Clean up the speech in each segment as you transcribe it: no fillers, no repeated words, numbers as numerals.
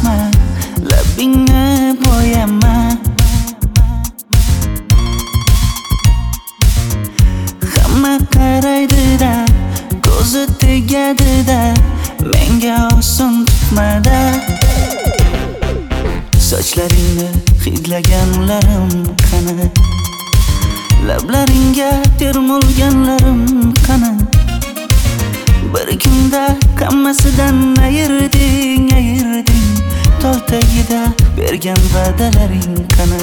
bosma, labingni bo'yama. Hamma qaraydi-da, ko'zi tegadi-da, menga oson tutmada. Sochlaringni hidlaganlarim qani, lablaringga termulganlarim qani. Bir kunda hammasidan ayırding, tol tagida bergan va'dalaring qani.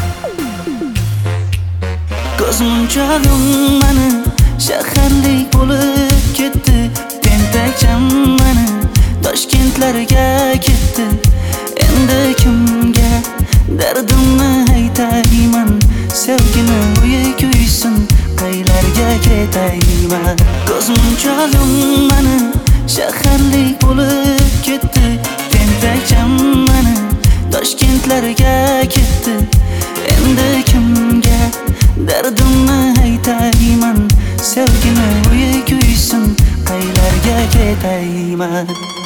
Ko'zmunchog'im mani shaharlik bo'lib ketdi, tentakcham mani Toshkentlarga ketdi. Endi kimga dardimni aytayman, sevgini uyi kuysin, qaylarga ketayman. Ko'zmunchog'im mani shaharlik bo'lib ketdi, tentakcham mani Toshkentlarga ketdi. Endi kimga dardimni aytayman, sevgini uyi kuysin, qaylarga ketayman.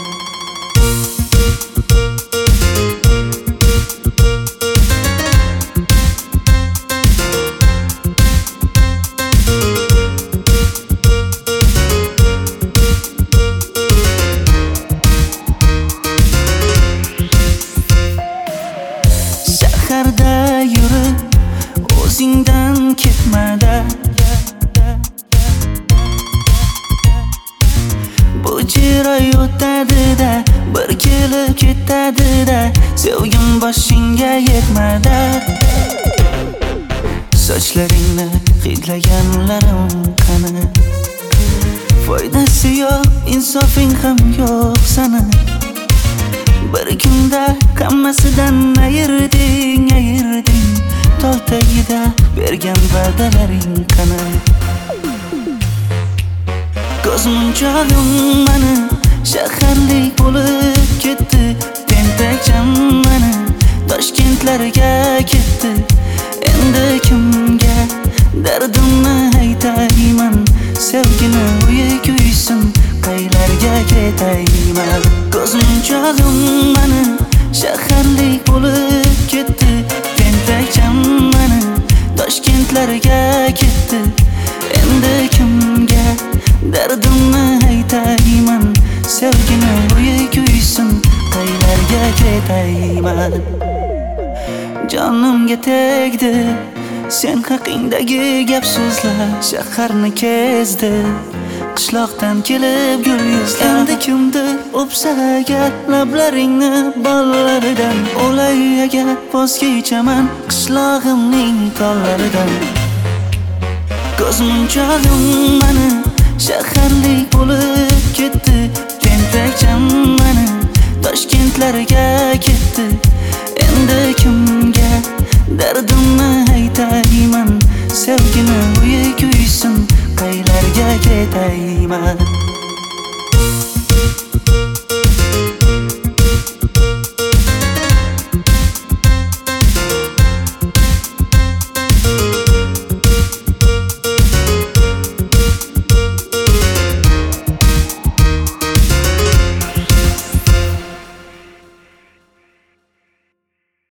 Shaharda yurib o'zingdan ketmada, bu jiroy o'tadi-da, bir kelib ketadi-da, sevgim boshingga yetmada. Sochlaringni hidlaganlarim qani, foydasi yo'q, insofing ham yo'q sana. Bir kunda hammasidan ayırding, tol tagida bergan va'dalaring qani. Ko'zmunchog'im mani shaharlik bo'lib ketdi, tentakcham mani Toshkentlarga ketdi. Endi kimga dardimni aytayman, sevgini uyi kuysin, qaylarga ketayman. Ko'zmunchog'im mani shaharlik bo'lib ketdi, tentakcham mani Toshkentlarga ketdi. Endi kimga dardimni aytayman, sevgini uyi kuysin, qaylarga ketayman. Jonimga tegdi sen haqingdagi gap so'zlar, shaharni kezdi qishloqdan kelib gul yuzlar. Endi kimdir o'psa agar lablaringni bollaridan, o'lay agar voz kechaman qishlog'imning tollaridan. Ko'zmunchog'im mani shaharlik bo'lib ketdi, tentakcham mani Toshkentlarga ketdi. Endi kimga dardimni aytayman, sevgini uyi kuysin, qaylarga ketayman.